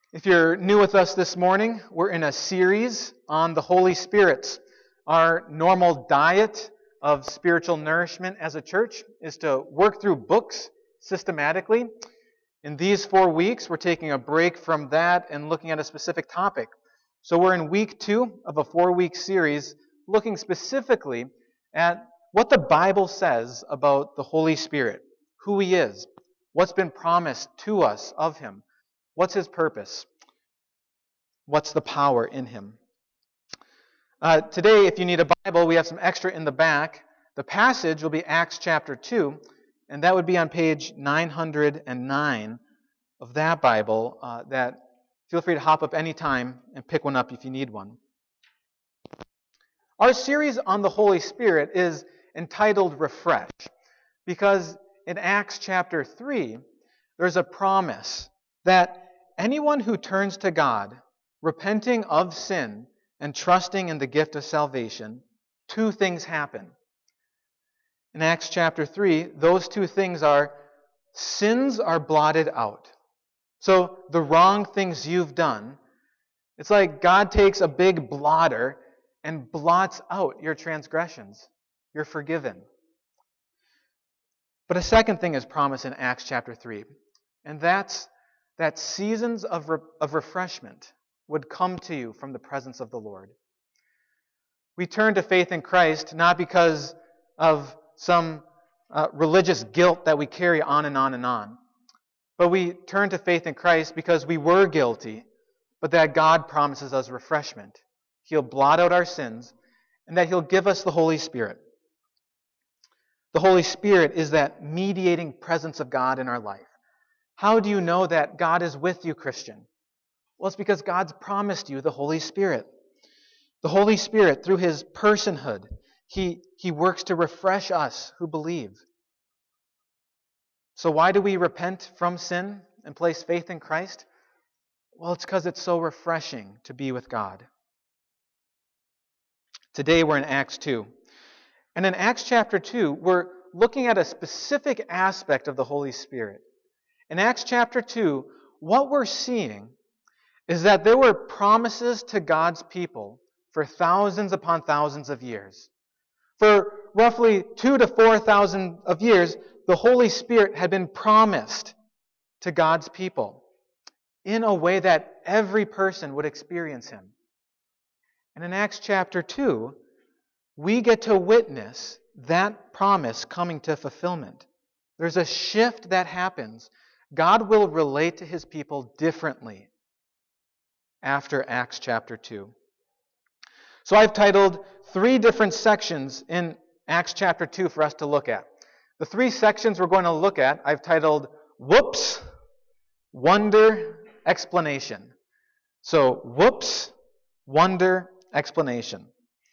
If you're new with us this morning, we're in a series on the Holy Spirit. Our normal diet of spiritual nourishment as a church is to work through books systematically. In these 4 weeks, we're taking a break from that and looking at a specific topic. So we're in week 2 of a 4-week series looking specifically at what the Bible says about the Holy Spirit, who He is, what's been promised to us of Him. What's His purpose? What's the power in Him? Today, if you need a Bible, we have some extra in the back. The passage will be Acts chapter 2, and that would be on page 909 of that Bible. Feel free to hop up anytime and pick one up if you need one. Our series on the Holy Spirit is entitled Refresh, because in Acts chapter 3, there's a promise that anyone who turns to God, repenting of sin and trusting in the gift of salvation, 2 things happen. In Acts chapter 3, those 2 things are sins are blotted out. So the wrong things you've done, it's like God takes a big blotter and blots out your transgressions. You're forgiven. But a second thing is promised in Acts chapter 3, and that's that seasons of refreshment would come to you from the presence of the Lord. We turn to faith in Christ not because of some religious guilt that we carry on and on and on, but we turn to faith in Christ because we were guilty, but that God promises us refreshment. He'll blot out our sins, and that He'll give us the Holy Spirit. The Holy Spirit is that mediating presence of God in our life. How do you know that God is with you, Christian? Well, it's because God's promised you the Holy Spirit. The Holy Spirit, through His personhood, He works to refresh us who believe. So why do we repent from sin and place faith in Christ? Well, it's because it's so refreshing to be with God. Today we're in Acts 2. And in Acts chapter 2, we're looking at a specific aspect of the Holy Spirit. In Acts chapter 2, what we're seeing is that there were promises to God's people for thousands upon thousands of years. For roughly 2,000 to 4,000 of years, the Holy Spirit had been promised to God's people in a way that every person would experience Him. And in Acts chapter 2, we get to witness that promise coming to fulfillment. There's a shift that happens. God will relate to His people differently after Acts chapter 2. So I've titled 3 different sections in Acts chapter 2 for us to look at. The 3 sections we're going to look at, I've titled Whoops, Wonder, Explanation. So, whoops, wonder, explanation.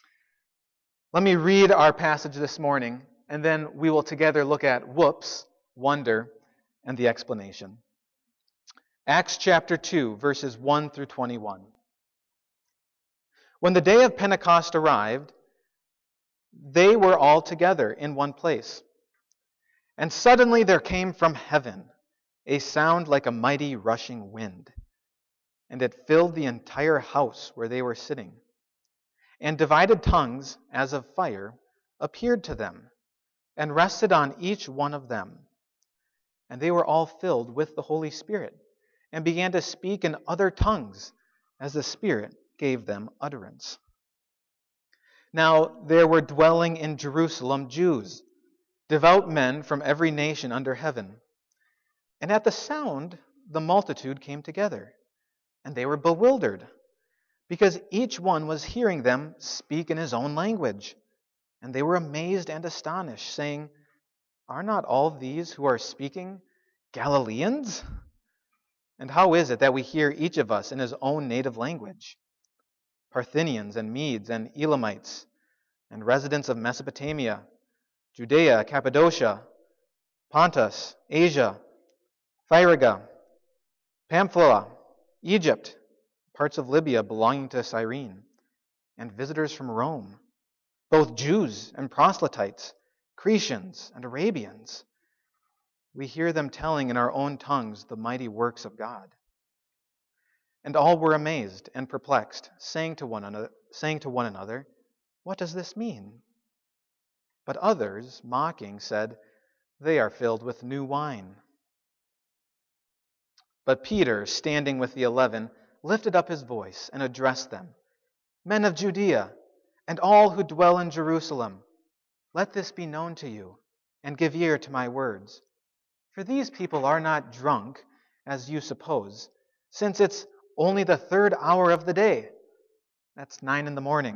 Let me read our passage this morning, and then we will together look at whoops, wonder, and the explanation. Acts chapter 2, verses 1 through 21. When the day of Pentecost arrived, they were all together in one place. And suddenly there came from heaven a sound like a mighty rushing wind, and it filled the entire house where they were sitting. And divided tongues, as of fire, appeared to them, and rested on each one of them. And they were all filled with the Holy Spirit, and began to speak in other tongues, as the Spirit gave them utterance. Now there were dwelling in Jerusalem Jews, devout men from every nation under heaven. And at the sound, the multitude came together, and they were bewildered, because each one was hearing them speak in his own language. And they were amazed and astonished, saying, "Are not all these who are speaking Galileans? And how is it that we hear each of us in his own native language? Parthians and Medes and Elamites, and residents of Mesopotamia, Judea, Cappadocia, Pontus, Asia, Phrygia, Pamphylia, Egypt, parts of Libya belonging to Cyrene, and visitors from Rome, both Jews and proselytes, Cretians and Arabians. We hear them telling in our own tongues the mighty works of God." And all were amazed and perplexed, saying to one another, "What does this mean?" But others, mocking, said, "They are filled with new wine." But Peter, standing with the 11, lifted up his voice and addressed them, "Men of Judea, and all who dwell in Jerusalem, let this be known to you, and give ear to my words. For these people are not drunk, as you suppose, since it's only the 3rd hour of the day." That's 9 in the morning.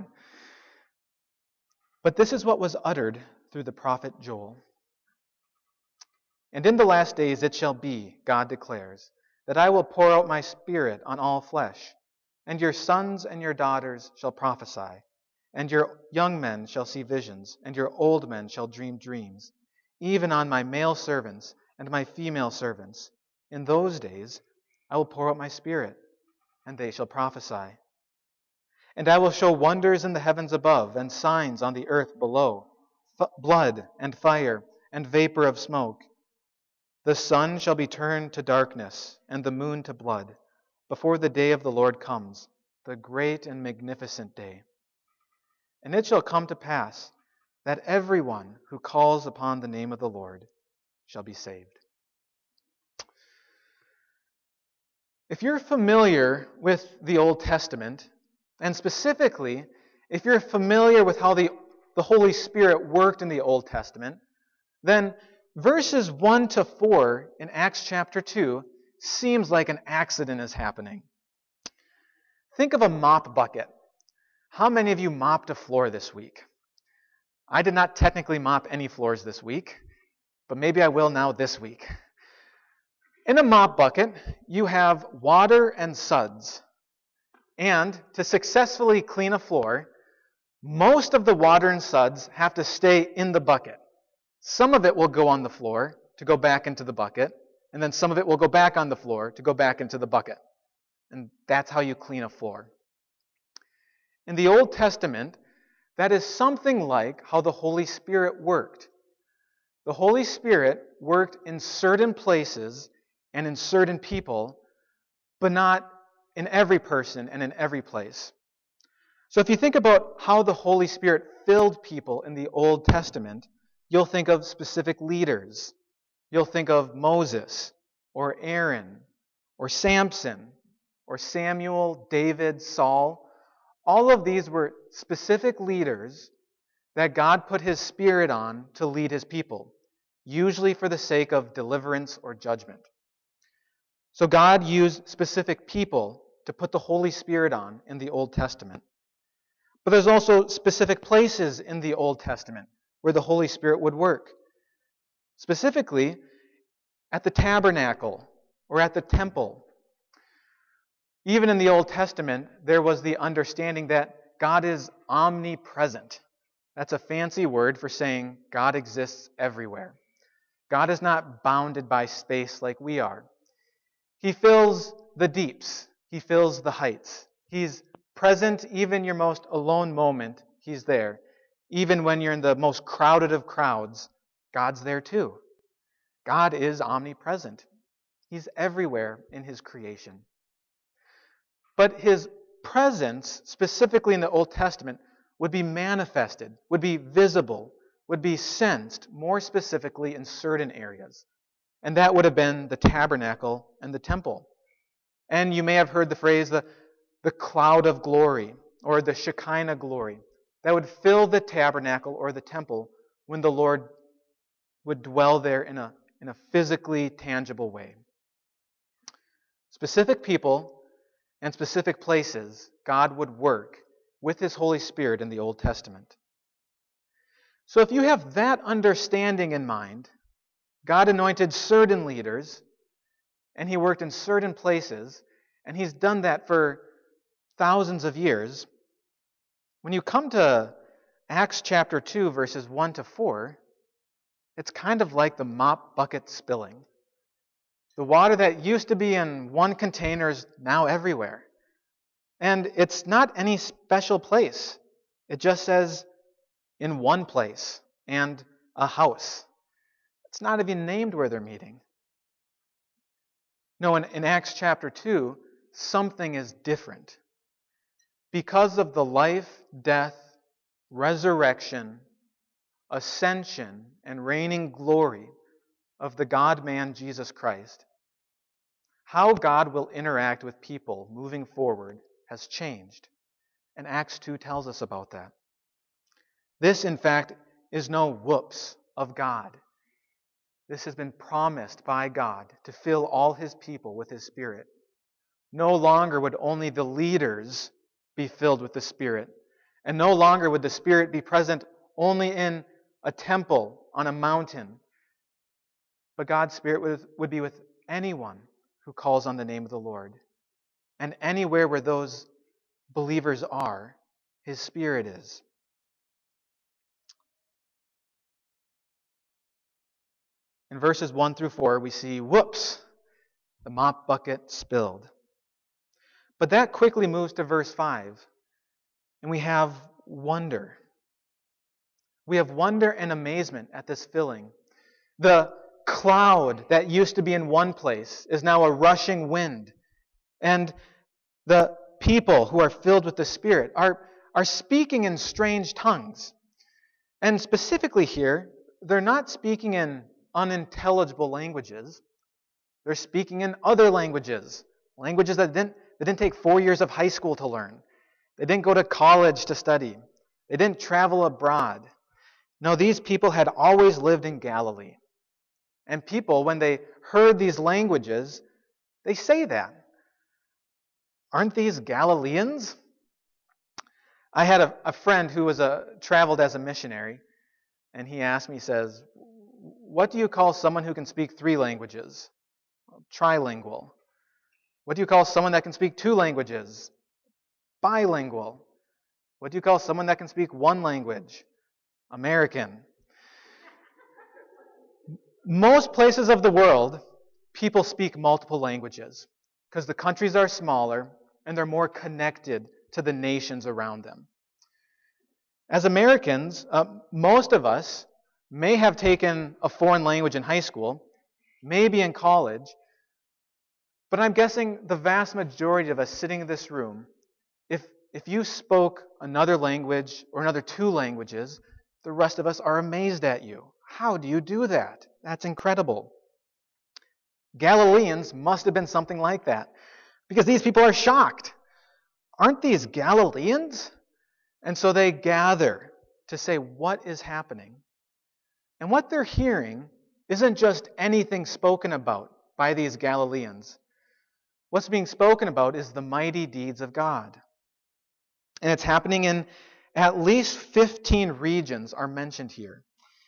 But this is what was uttered through the prophet Joel. "And in the last days it shall be, God declares, that I will pour out my Spirit on all flesh, and your sons and your daughters shall prophesy, and your young men shall see visions, and your old men shall dream dreams, even on my male servants and my female servants. In those days I will pour out my Spirit, and they shall prophesy. And I will show wonders in the heavens above, and signs on the earth below, blood and fire and vapor of smoke. The sun shall be turned to darkness, and the moon to blood, before the day of the Lord comes, the great and magnificent day. And it shall come to pass that everyone who calls upon the name of the Lord shall be saved." If you're familiar with the Old Testament, and specifically, if you're familiar with how the Holy Spirit worked in the Old Testament, then verses 1 to 4 in Acts chapter 2 seems like an accident is happening. Think of a mop bucket. How many of you mopped a floor this week? I did not technically mop any floors this week, but maybe I will now this week. In a mop bucket, you have water and suds. And to successfully clean a floor, most of the water and suds have to stay in the bucket. Some of it will go on the floor to go back into the bucket, and then some of it will go back on the floor to go back into the bucket. And that's how you clean a floor. In the Old Testament, that is something like how the Holy Spirit worked. The Holy Spirit worked in certain places and in certain people, but not in every person and in every place. So if you think about how the Holy Spirit filled people in the Old Testament, you'll think of specific leaders. You'll think of Moses, or Aaron, or Samson, or Samuel, David, Saul. All of these were specific leaders that God put His Spirit on to lead His people, usually for the sake of deliverance or judgment. So God used specific people to put the Holy Spirit on in the Old Testament. But there's also specific places in the Old Testament where the Holy Spirit would work. Specifically, at the tabernacle or at the temple. Even in the Old Testament, there was the understanding that God is omnipresent. That's a fancy word for saying God exists everywhere. God is not bounded by space like we are. He fills the deeps. He fills the heights. He's present even in your most alone moment. He's there. Even when you're in the most crowded of crowds, God's there too. God is omnipresent. He's everywhere in His creation. But His presence, specifically in the Old Testament, would be manifested, would be visible, would be sensed more specifically in certain areas. And that would have been the tabernacle and the temple. And you may have heard the phrase, the cloud of glory, or the Shekinah glory, that would fill the tabernacle or the temple when the Lord would dwell there in a physically tangible way. Specific people and specific places, God would work with His Holy Spirit in the Old Testament. So if you have that understanding in mind, God anointed certain leaders, and He worked in certain places, and He's done that for thousands of years. When you come to Acts chapter 2, verses 1 to 4, it's kind of like the mop bucket spilling. The water that used to be in one container is now everywhere. And it's not any special place. It just says in one place and a house. It's not even named where they're meeting. No, in Acts chapter 2, something is different. Because of the life, death, resurrection, ascension, and reigning glory of the God-man Jesus Christ, how God will interact with people moving forward has changed. And Acts 2 tells us about that. This, in fact, is no whoops of God. This has been promised by God to fill all His people with His Spirit. No longer would only the leaders be filled with the Spirit, and no longer would the Spirit be present only in a temple on a mountain, but God's Spirit would be with anyone who calls on the name of the Lord. And anywhere where those believers are, His Spirit is. In verses 1 through 4, we see, whoops, the mop bucket spilled. But that quickly moves to verse 5, and we have wonder. We have wonder and amazement at this filling. The cloud that used to be in one place is now a rushing wind. And the people who are filled with the Spirit are speaking in strange tongues. And specifically here, they're not speaking in unintelligible languages. They're speaking in other languages. Languages that didn't take 4 years of high school to learn. They didn't go to college to study. They didn't travel abroad. No, these people had always lived in Galilee. And people, when they heard these languages, they say that. Aren't these Galileans? I had a friend who traveled as a missionary, and he asked me, he says, what do you call someone who can speak 3 languages? Trilingual. What do you call someone that can speak 2 languages? Bilingual. What do you call someone that can speak 1 language? American. Most places of the world, people speak multiple languages because the countries are smaller and they're more connected to the nations around them. As Americans, most of us may have taken a foreign language in high school, maybe in college, but I'm guessing the vast majority of us sitting in this room, if you spoke another language or another 2 languages, the rest of us are amazed at you. How do you do that? That's incredible. Galileans must have been something like that, because these people are shocked. Aren't these Galileans? And so they gather to say, what is happening? And what they're hearing isn't just anything spoken about by these Galileans. What's being spoken about is the mighty deeds of God. And it's happening in at least 15 regions are mentioned here.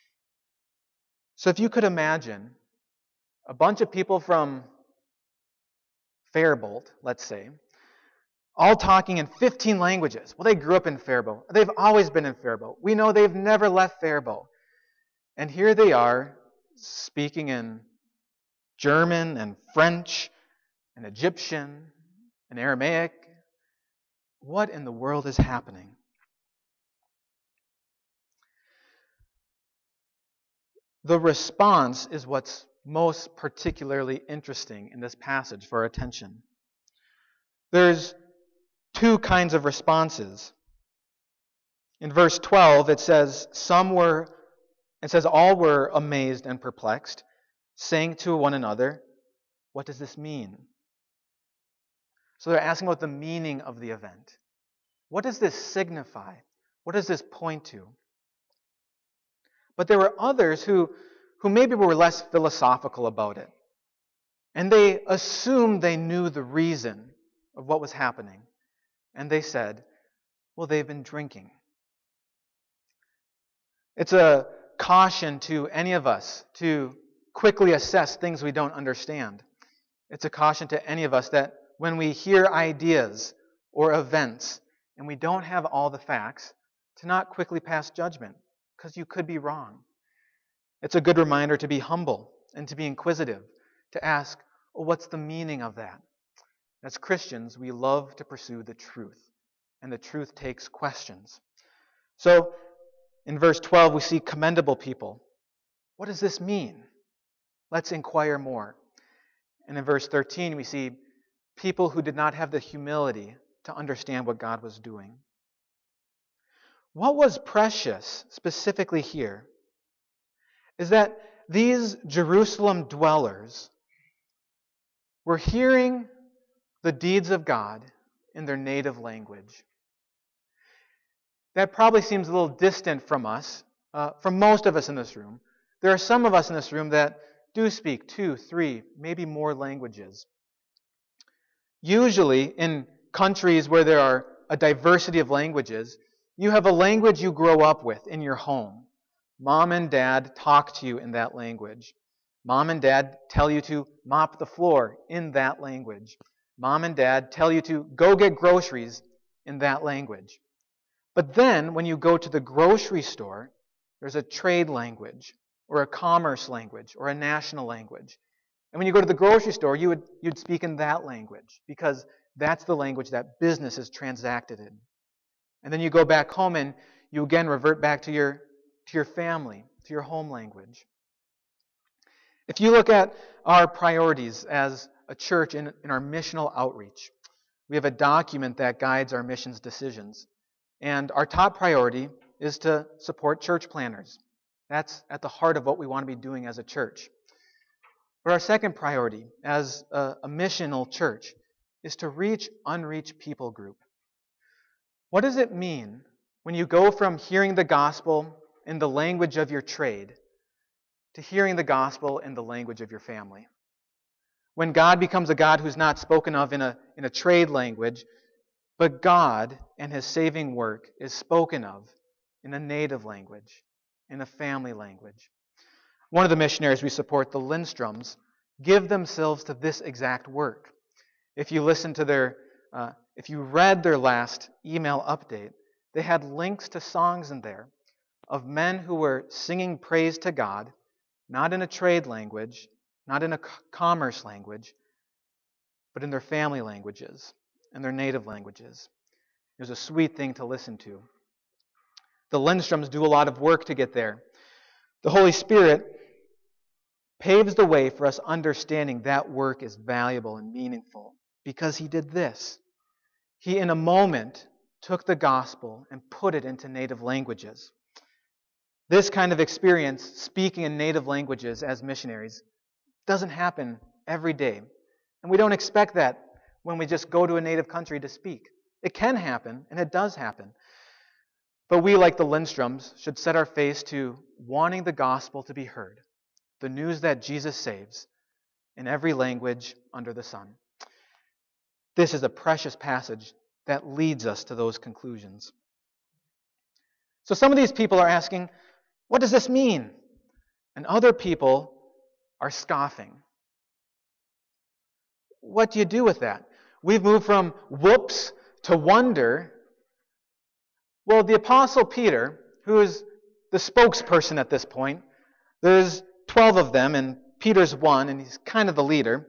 So if you could imagine a bunch of people from Faribault, let's say, all talking in 15 languages. Well, they grew up in Faribault. They've always been in Faribault. We know they've never left Faribault. And here they are speaking in German and French and Egyptian and Aramaic. What in the world is happening? The response is what's most particularly interesting in this passage for our attention. There's 2 kinds of responses. In verse 12, it says, all were amazed and perplexed, saying to one another, what does this mean? So they're asking about the meaning of the event. What does this signify? What does this point to? But there were others who maybe were less philosophical about it. And they assumed they knew the reason of what was happening. And they said, well, they've been drinking. It's a caution to any of us to quickly assess things we don't understand. It's a caution to any of us that when we hear ideas or events and we don't have all the facts, to not quickly pass judgment, because you could be wrong. It's a good reminder to be humble and to be inquisitive, to ask, well, what's the meaning of that? As Christians, we love to pursue the truth, and the truth takes questions. So, in verse 12, we see commendable people. What does this mean? Let's inquire more. And in verse 13, we see people who did not have the humility to understand what God was doing. What was precious specifically here is that these Jerusalem dwellers were hearing the deeds of God in their native language. That probably seems a little distant from us, from most of us in this room. There are some of us in this room that do speak 2, 3, maybe more languages. Usually, in countries where there are a diversity of languages, you have a language you grow up with in your home. Mom and dad talk to you in that language. Mom and dad tell you to mop the floor in that language. Mom and dad tell you to go get groceries in that language. But then, when you go to the grocery store, there's a trade language, or a commerce language, or a national language. And when you go to the grocery store, you'd speak in that language, because that's the language that business is transacted in. And then you go back home and you again revert back to your family, to your home language. If you look at our priorities as a church in our missional outreach, we have a document that guides our missions decisions. And our top priority is to support church planners. That's at the heart of what we want to be doing as a church. But our second priority as a missional church is to reach unreached people group. What does it mean when you go from hearing the gospel in the language of your trade to hearing the gospel in the language of your family? When God becomes a God who's not spoken of in a trade language, but God and His saving work is spoken of in a native language, in a family language. One of the missionaries we support, the Lindstroms, give themselves to this exact work. If you listen to if you read their last email update, they had links to songs in there of men who were singing praise to God, not in a trade language, not in a commerce language, but in their family languages and their native languages. It was a sweet thing to listen to. The Lindstroms do a lot of work to get there. The Holy Spirit paves the way for us understanding that work is valuable and meaningful because He did this. He, in a moment, took the gospel and put it into native languages. This kind of experience, speaking in native languages as missionaries, doesn't happen every day. And we don't expect that when we just go to a native country to speak. It can happen, and it does happen. But we, like the Lindstroms, should set our face to wanting the gospel to be heard, the news that Jesus saves, in every language under the sun. This is a precious passage that leads us to those conclusions. So some of these people are asking, what does this mean? And other people are scoffing. What do you do with that? We've moved from whoops to wonder. Well, the Apostle Peter, who is the spokesperson at this point, there's 12 of them, and Peter's one, and he's kind of the leader.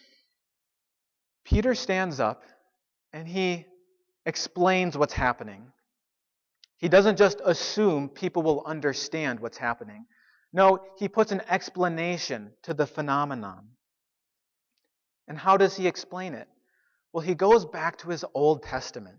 Peter stands up, and he explains what's happening. He doesn't just assume people will understand what's happening. No, he puts an explanation to the phenomenon. And how does he explain it? Well, he goes back to his Old Testament.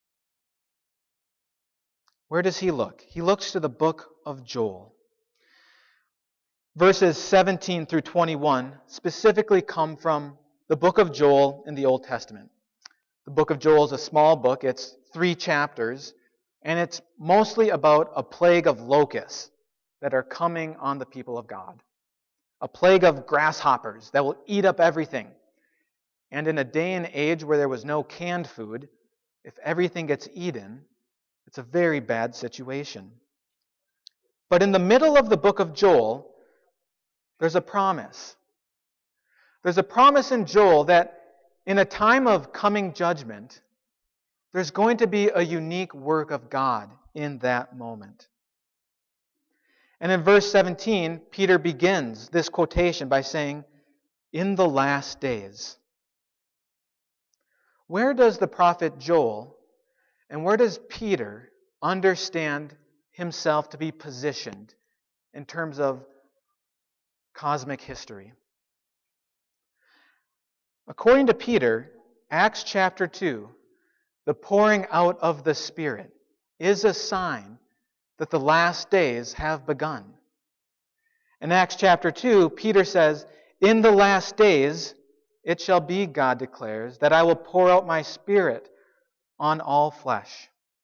Where does he look? He looks to the book of Joel. Verses 17 through 21 specifically come from the book of Joel in the Old Testament. The book of Joel is a small book. It's 3 chapters, and it's mostly about a plague of locusts that are coming on the people of God. A plague of grasshoppers that will eat up everything. And in a day and age where there was no canned food, if everything gets eaten, it's a very bad situation. But in the middle of the book of Joel, there's a promise. There's a promise in Joel that in a time of coming judgment, there's going to be a unique work of God in that moment. And in verse 17, Peter begins this quotation by saying, "In the last days." Where does the prophet Joel and where does Peter understand himself to be positioned in terms of cosmic history? According to Peter, Acts chapter 2, the pouring out of the Spirit, is a sign that the last days have begun. In Acts chapter 2, Peter says, "In the last days it shall be, God declares, that I will pour out my Spirit on all flesh."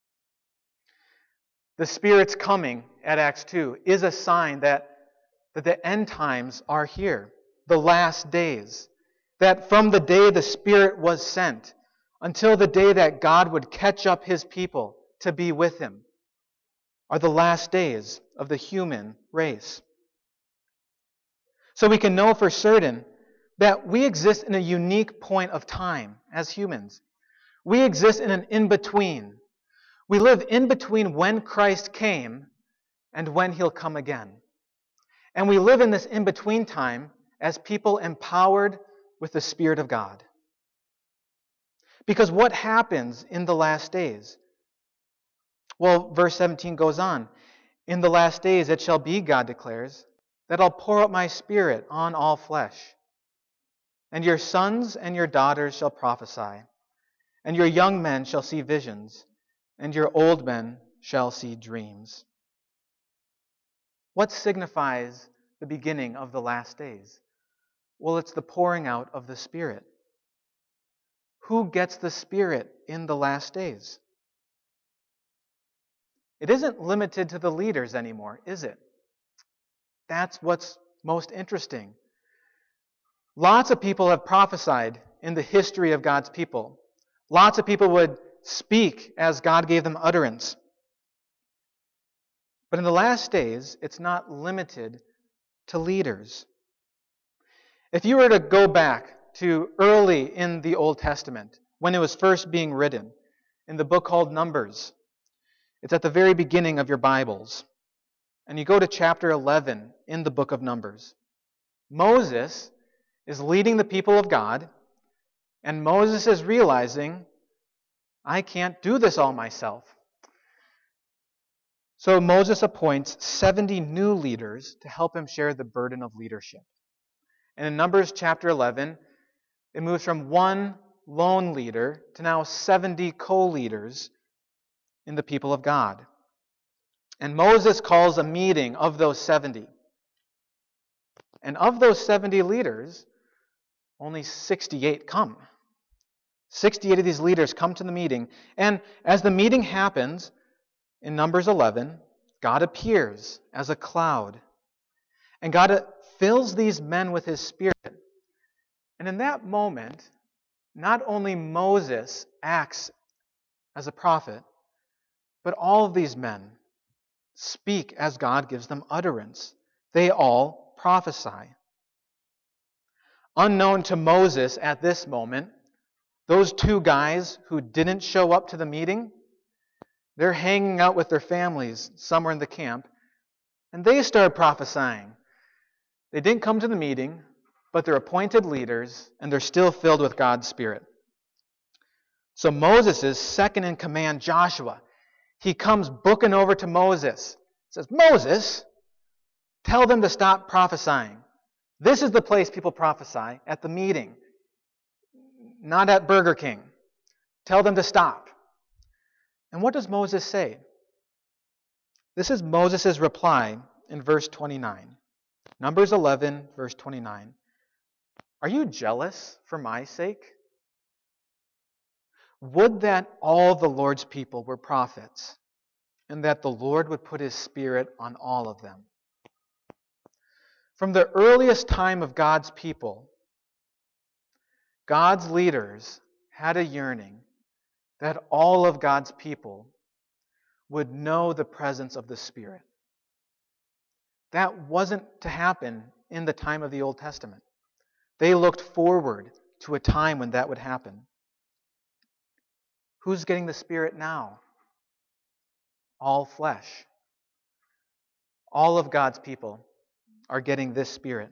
The Spirit's coming at Acts 2 is a sign that the end times are here, the last days. That from the day the Spirit was sent until the day that God would catch up His people to be with Him are the last days of the human race. So we can know for certain that we exist in a unique point of time as humans. We exist in an in-between. We live in between when Christ came and when He'll come again. And we live in this in-between time as people empowered with the Spirit of God. Because what happens in the last days? Well, verse 17 goes on. "In the last days it shall be, God declares, that I'll pour out my Spirit on all flesh. And your sons and your daughters shall prophesy, and your young men shall see visions, and your old men shall see dreams." What signifies the beginning of the last days? Well, it's the pouring out of the Spirit. Who gets the Spirit in the last days? It isn't limited to the leaders anymore, is it? That's what's most interesting. Lots of people have prophesied in the history of God's people. Lots of people would speak as God gave them utterance. But in the last days, it's not limited to leaders. If you were to go back to early in the Old Testament, when it was first being written, in the book called Numbers, it's at the very beginning of your Bibles, and you go to chapter 11 in the book of Numbers, Moses is leading the people of God, and Moses is realizing, I can't do this all myself. So Moses appoints 70 new leaders to help him share the burden of leadership. And in Numbers chapter 11, it moves from one lone leader to now 70 co-leaders in the people of God. And Moses calls a meeting of those 70. And of those 70 leaders, only 68 come. 68 of these leaders come to the meeting. And as the meeting happens, in Numbers 11, God appears as a cloud. And God fills these men with His Spirit. And in that moment, not only Moses acts as a prophet, but all of these men speak as God gives them utterance. They all prophesy. Unknown to Moses at this moment, those two guys who didn't show up to the meeting, they're hanging out with their families somewhere in the camp, and they start prophesying. They didn't come to the meeting, but they're appointed leaders, and they're still filled with God's Spirit. So Moses' second in command, Joshua, he comes booking over to Moses. Says, "Moses, tell them to stop prophesying. This is the place people prophesy, at the meeting, not at Burger King. Tell them to stop." And what does Moses say? This is Moses' reply in verse 29. Numbers 11, verse 29. "Are you jealous for my sake? Would that all the Lord's people were prophets, and that the Lord would put His Spirit on all of them." From the earliest time of God's people, God's leaders had a yearning that all of God's people would know the presence of the Spirit. That wasn't to happen in the time of the Old Testament. They looked forward to a time when that would happen. Who's getting the Spirit now? All flesh. All of God's people are getting this Spirit.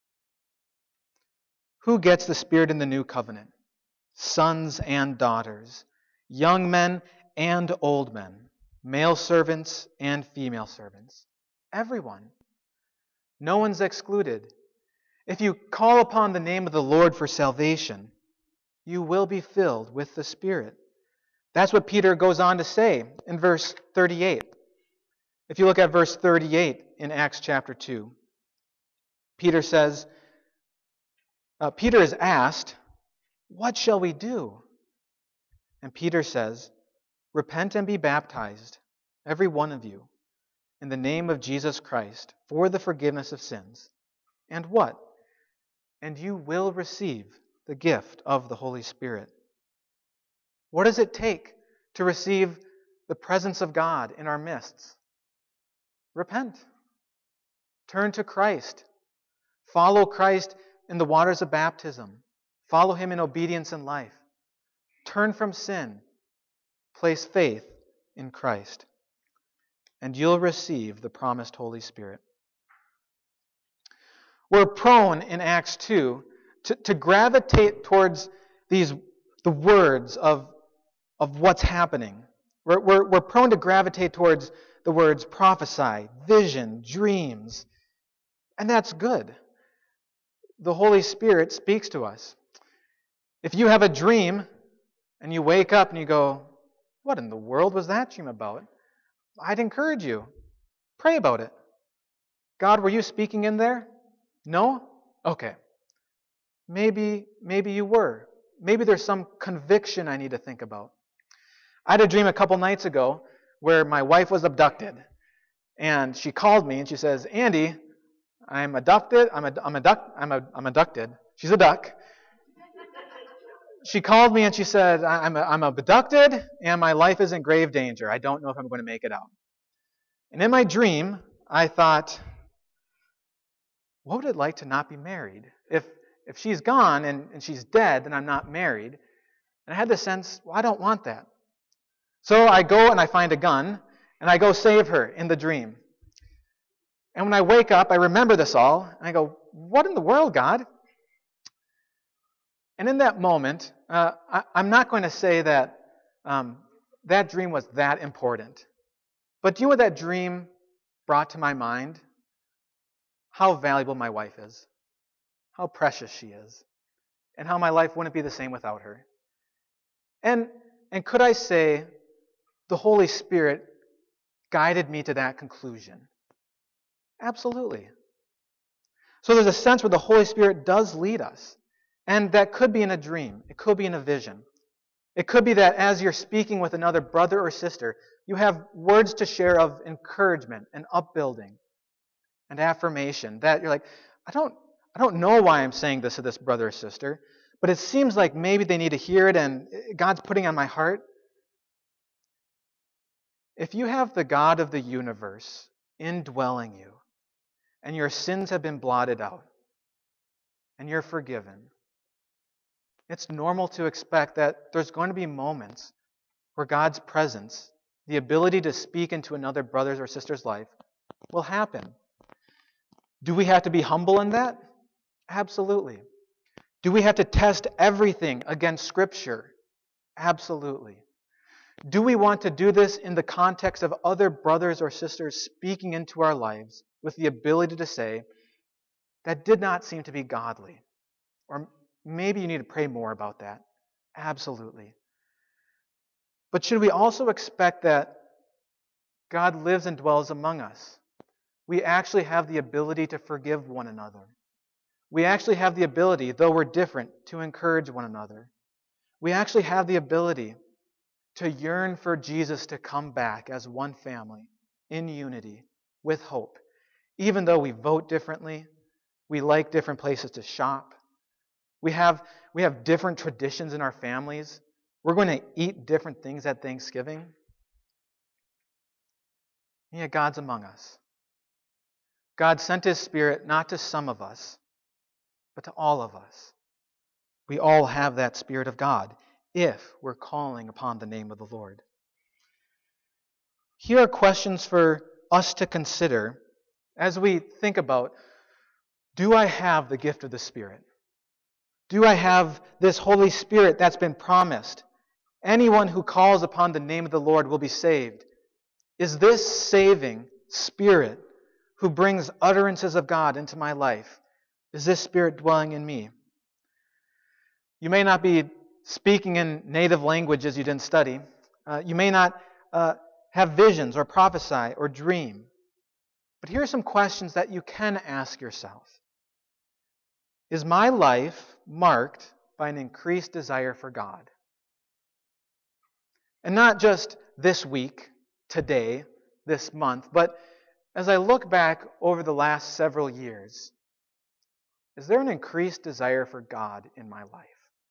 Who gets the Spirit in the new covenant? Sons and daughters, young men and old men, male servants and female servants. Everyone. No one's excluded. If you call upon the name of the Lord for salvation, you will be filled with the Spirit. That's what Peter goes on to say in verse 38. If you look at verse 38 in Acts chapter 2, Peter says, Peter is asked, "What shall we do?" And Peter says, "Repent and be baptized, every one of you, in the name of Jesus Christ, for the forgiveness of sins." And what? And you will receive the gift of the Holy Spirit. What does it take to receive the presence of God in our midst? Repent. Turn to Christ. Follow Christ in the waters of baptism. Follow Him in obedience and life. Turn from sin. Place faith in Christ. And you'll receive the promised Holy Spirit. We're prone in Acts 2 to gravitate towards the words of what's happening. We're prone to gravitate towards the words prophesy, vision, dreams. And that's good. The Holy Spirit speaks to us. If you have a dream and you wake up and you go, "What in the world was that dream about?" I'd encourage you, pray about it. God, were you speaking in there? No? Okay. Maybe you were. Maybe there's some conviction I need to think about. I had a dream a couple nights ago where my wife was abducted. And she called me and she says, "Andy, I'm abducted. I'm abducted. She's a duck. She called me and she said, I'm abducted and my life is in grave danger. I don't know if I'm going to make it out." And in my dream, I thought, what would it like to not be married? If she's gone and she's dead, then I'm not married. And I had the sense, well, I don't want that. So I go and I find a gun and I go save her in the dream. And when I wake up, I remember this all, and I go, what in the world, God? And in that moment, I'm not going to say that that dream was that important. But do you know what that dream brought to my mind? How valuable my wife is. How precious she is. And how my life wouldn't be the same without her. And could I say the Holy Spirit guided me to that conclusion? Absolutely. So there's a sense where the Holy Spirit does lead us. And that could be in a dream. It could be in a vision. It could be that as you're speaking with another brother or sister, you have words to share of encouragement and upbuilding and affirmation. That you're like, I don't know why I'm saying this to this brother or sister, but it seems like maybe they need to hear it and God's putting it on my heart. If you have the God of the universe indwelling you, and your sins have been blotted out, and you're forgiven, it's normal to expect that there's going to be moments where God's presence, the ability to speak into another brother's or sister's life, will happen. Do we have to be humble in that? Absolutely. Do we have to test everything against Scripture? Absolutely. Do we want to do this in the context of other brothers or sisters speaking into our lives with the ability to say, that did not seem to be godly? Or maybe you need to pray more about that. Absolutely. But should we also expect that God lives and dwells among us? We actually have the ability to forgive one another. We actually have the ability, though we're different, to encourage one another. We actually have the ability to yearn for Jesus to come back as one family, in unity, with hope. Even though we vote differently, we like different places to shop, we have different traditions in our families, we're going to eat different things at Thanksgiving. And yet God's among us. God sent His Spirit not to some of us, but to all of us. We all have that Spirit of God if we're calling upon the name of the Lord. Here are questions for us to consider as we think about, do I have the gift of the Spirit? Do I have this Holy Spirit that's been promised? Anyone who calls upon the name of the Lord will be saved. Is this saving Spirit who brings utterances of God into my life, is this Spirit dwelling in me? You may not be speaking in native languages you didn't study. You may not have visions or prophesy or dream. But here are some questions that you can ask yourself. Is my life marked by an increased desire for God? And not just this week, today, this month, but as I look back over the last several years, is there an increased desire for God in my life?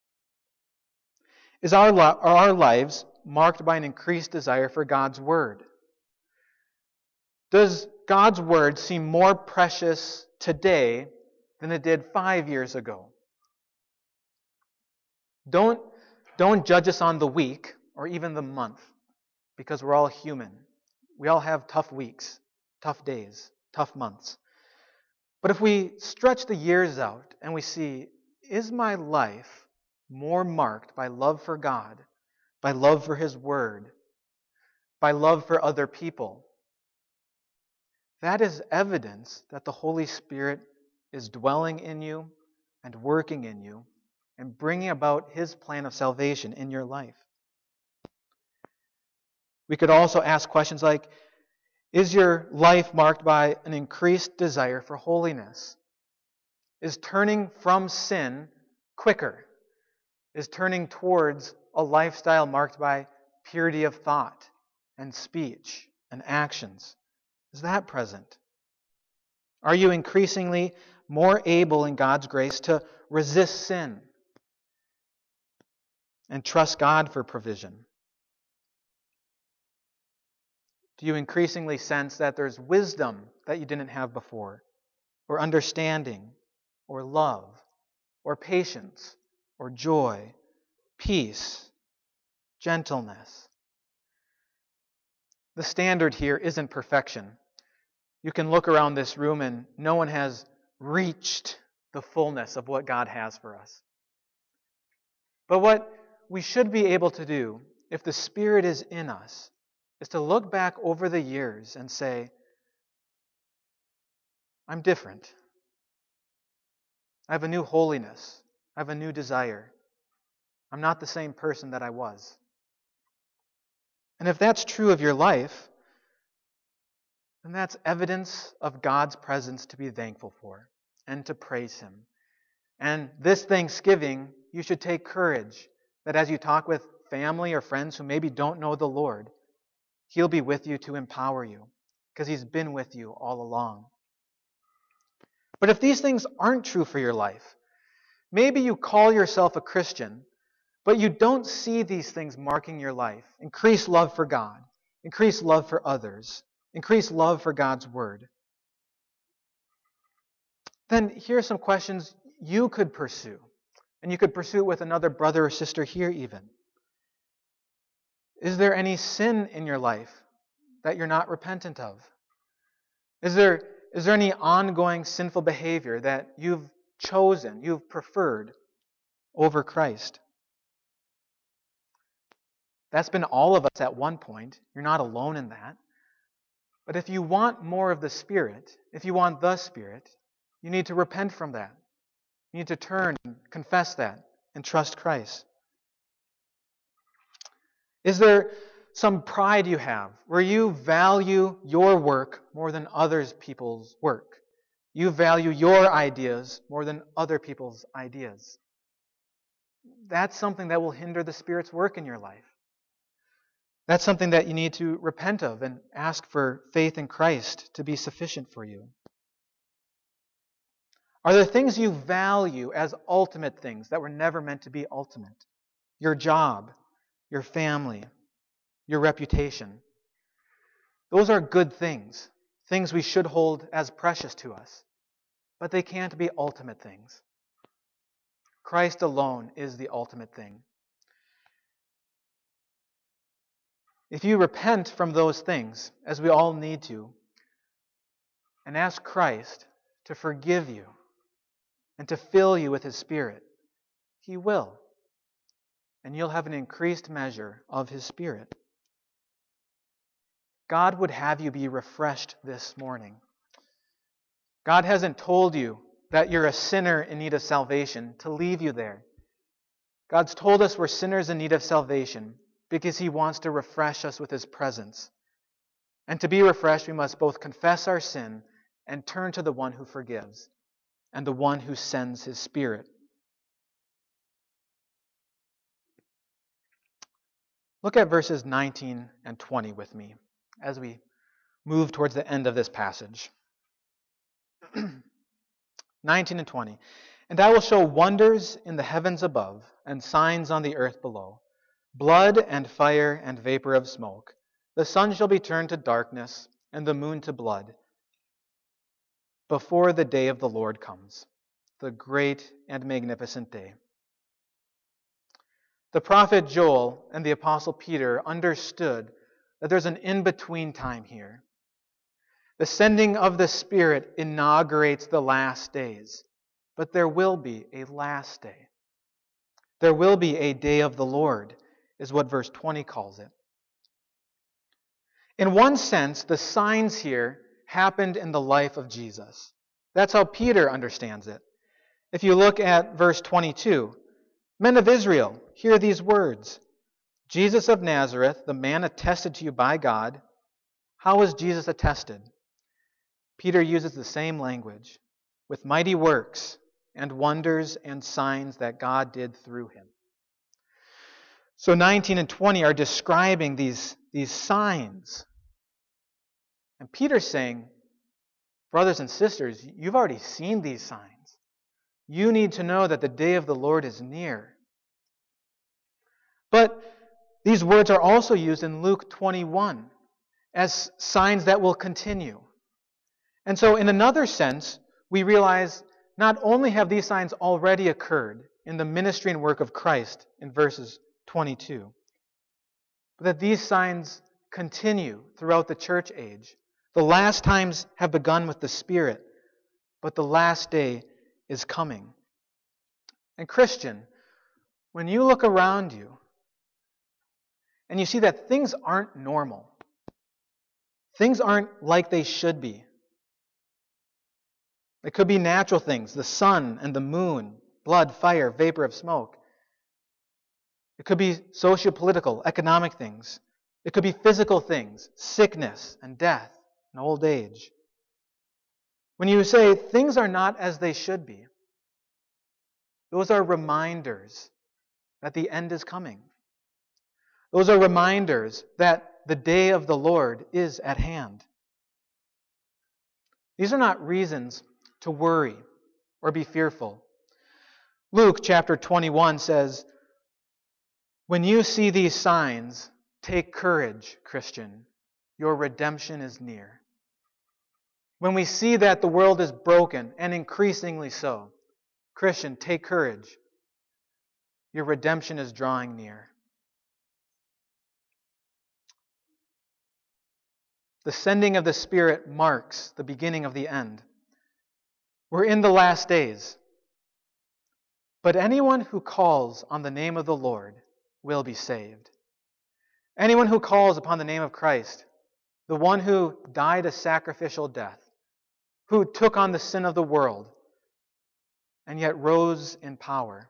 Are our lives marked by an increased desire for God's Word? Does God's Word seem more precious today than it did 5 years ago? Don't judge us on the week or even the month, because we're all human. We all have tough weeks, tough days, tough months. But if we stretch the years out and we see, is my life more marked by love for God, by love for His Word, by love for other people? That is evidence that the Holy Spirit is dwelling in you and working in you and bringing about His plan of salvation in your life. We could also ask questions like, is your life marked by an increased desire for holiness? Is turning from sin quicker? Is turning towards a lifestyle marked by purity of thought and speech and actions? Is that present? Are you increasingly more able in God's grace to resist sin and trust God for provision? Do you increasingly sense that there's wisdom that you didn't have before, or understanding, or love, or patience, or joy, peace, gentleness? The standard here isn't perfection. You can look around this room and no one has reached the fullness of what God has for us. But what we should be able to do, if the Spirit is in us, is to look back over the years and say, I'm different. I have a new holiness. I have a new desire. I'm not the same person that I was. And if that's true of your life, then that's evidence of God's presence to be thankful for and to praise Him. And this Thanksgiving, you should take courage that as you talk with family or friends who maybe don't know the Lord, He'll be with you to empower you, because He's been with you all along. But if these things aren't true for your life, maybe you call yourself a Christian, but you don't see these things marking your life. Increase love for God, increase love for others, increase love for God's Word. Then here are some questions you could pursue. And you could pursue it with another brother or sister here even. Is there any sin in your life that you're not repentant of? Is there any ongoing sinful behavior that you've chosen, you've preferred over Christ? That's been all of us at one point. You're not alone in that. But if you want more of the Spirit, if you want the Spirit, you need to repent from that. You need to turn and confess that and trust Christ. Is there some pride you have where you value your work more than other people's work? You value your ideas more than other people's ideas. That's something that will hinder the Spirit's work in your life. That's something that you need to repent of and ask for faith in Christ to be sufficient for you. Are there things you value as ultimate things that were never meant to be ultimate? Your job, your family, your reputation. Those are good things, things we should hold as precious to us. But they can't be ultimate things. Christ alone is the ultimate thing. If you repent from those things, as we all need to, and ask Christ to forgive you and to fill you with His Spirit, He will. And you'll have an increased measure of His Spirit. God would have you be refreshed this morning. God hasn't told you that you're a sinner in need of salvation to leave you there. God's told us we're sinners in need of salvation because He wants to refresh us with His presence. And to be refreshed, we must both confess our sin and turn to the one who forgives and the one who sends His Spirit. Look at verses 19 and 20 with me as we move towards the end of this passage. 19 and 20. And I will show wonders in the heavens above and signs on the earth below, blood and fire and vapor of smoke. The sun shall be turned to darkness and the moon to blood before the day of the Lord comes, the great and magnificent day. The prophet Joel and the apostle Peter understood that there's an in-between time here. The sending of the Spirit inaugurates the last days, but there will be a last day. There will be a day of the Lord, is what verse 20 calls it. In one sense, the signs here happened in the life of Jesus. That's how Peter understands it. If you look at verse 22, men of Israel, hear these words. Jesus of Nazareth, the man attested to you by God. How was Jesus attested? Peter uses the same language, with mighty works and wonders and signs that God did through him. So 19 and 20 are describing these signs. And Peter's saying, brothers and sisters, you've already seen these signs. You need to know that the day of the Lord is near. But these words are also used in Luke 21 as signs that will continue. And so in another sense, we realize not only have these signs already occurred in the ministry and work of Christ in verses 22, but that these signs continue throughout the church age. The last times have begun with the Spirit, but the last day is coming. And Christian, when you look around you and you see that things aren't normal, things aren't like they should be. It could be natural things, the sun and the moon, blood, fire, vapor of smoke. It could be socio-political, economic things. It could be physical things, sickness and death and old age. When you say things are not as they should be, those are reminders that the end is coming. Those are reminders that the day of the Lord is at hand. These are not reasons to worry or be fearful. Luke chapter 21 says, when you see these signs, take courage, Christian. Your redemption is near. When we see that the world is broken, and increasingly so, Christian, take courage. Your redemption is drawing near. The sending of the Spirit marks the beginning of the end. We're in the last days. But anyone who calls on the name of the Lord will be saved. Anyone who calls upon the name of Christ, the one who died a sacrificial death, who took on the sin of the world, and yet rose in power.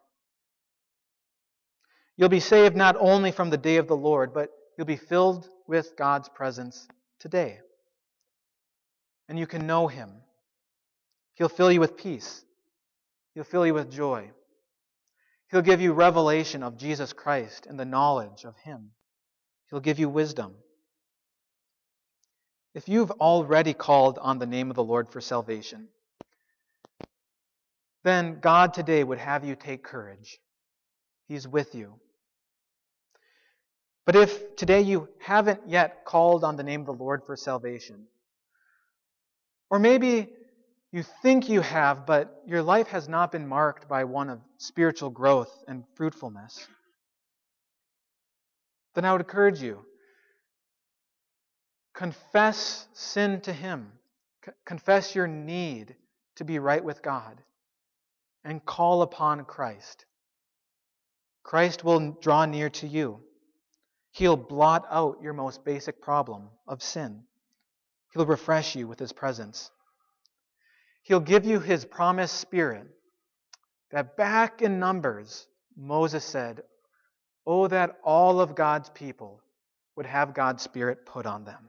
You'll be saved not only from the day of the Lord, but you'll be filled with God's presence today. And you can know Him. He'll fill you with peace. He'll fill you with joy. He'll give you revelation of Jesus Christ and the knowledge of Him. He'll give you wisdom. If you've already called on the name of the Lord for salvation, then God today would have you take courage. He's with you. But if today you haven't yet called on the name of the Lord for salvation, or maybe you think you have, but your life has not been marked by one of spiritual growth and fruitfulness, then I would encourage you, confess sin to Him. Confess your need to be right with God. And call upon Christ. Christ will draw near to you. He'll blot out your most basic problem of sin. He'll refresh you with His presence. He'll give you His promised Spirit that back in Numbers Moses said, "Oh, that all of God's people would have God's Spirit put on them."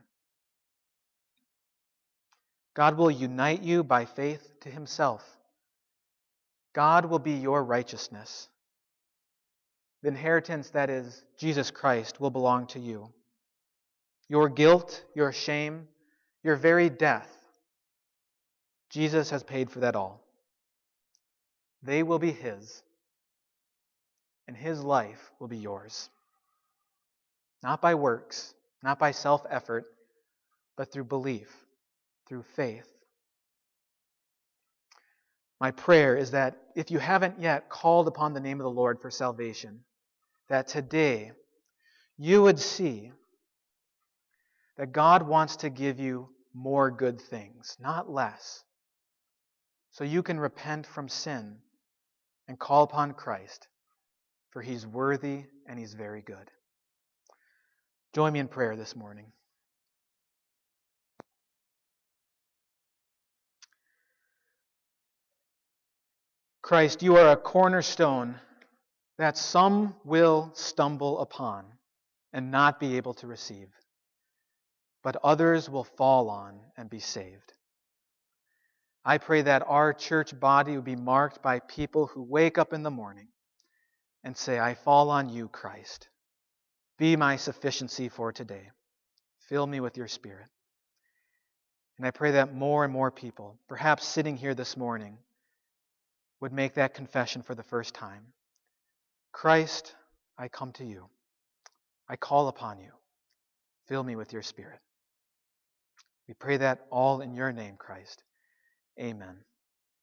God will unite you by faith to himself. God will be your righteousness. The inheritance that is Jesus Christ will belong to you. Your guilt, your shame, your very death, Jesus has paid for that all. They will be his, and his life will be yours. Not by works, not by self-effort, but through belief, through faith. My prayer is that if you haven't yet called upon the name of the Lord for salvation, that today you would see that God wants to give you more good things, not less, so you can repent from sin and call upon Christ, for he's worthy and he's very good. Join me in prayer this morning. Christ, you are a cornerstone that some will stumble upon and not be able to receive, but others will fall on and be saved. I pray that our church body would be marked by people who wake up in the morning and say, "I fall on you, Christ. Be my sufficiency for today. Fill me with your Spirit." And I pray that more and more people, perhaps sitting here this morning, would make that confession for the first time. Christ, I come to you. I call upon you. Fill me with your Spirit. We pray that all in your name, Christ. Amen.